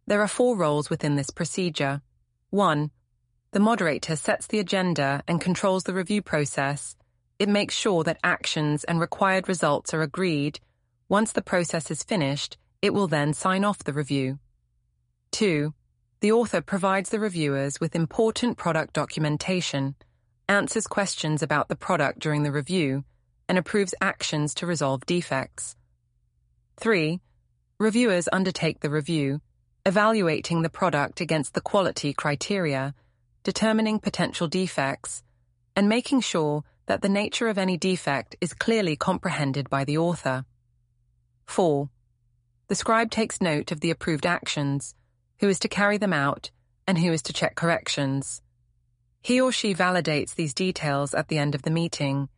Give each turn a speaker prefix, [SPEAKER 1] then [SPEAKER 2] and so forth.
[SPEAKER 1] There are 4 roles within this procedure. 1. The moderator sets the agenda and controls the review process. It makes sure that actions and required results are agreed. Once the process is finished, it will then sign off the review. 2. The author provides the reviewers with important product documentation, answers questions about the product during the review, and approves actions to resolve defects. 3. Reviewers undertake the review, evaluating the product against the quality criteria, determining potential defects, and making sure that the nature of any defect is clearly comprehended by the author. 4. The scribe takes note of the approved actions, who is to carry them out, and who is to check corrections. He or she validates these details at the end of the meeting,